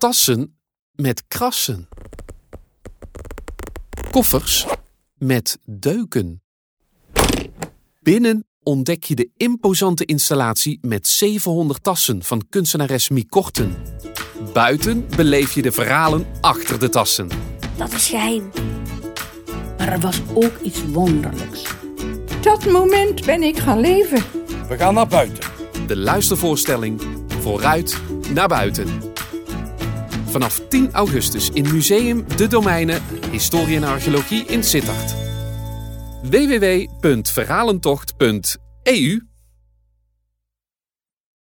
Tassen met krassen. Koffers met deuken. Binnen ontdek je de imposante installatie met 700 tassen van kunstenares Mie Korten. Buiten beleef je de verhalen achter de tassen. Dat is geheim. Maar er was ook iets wonderlijks. Dat moment ben ik gaan leven. We gaan naar buiten. De luistervoorstelling Vooruit naar buiten. Vanaf 10 augustus in Museum De Domeinen, Historie en Archeologie in Sittard. www.verhalentocht.eu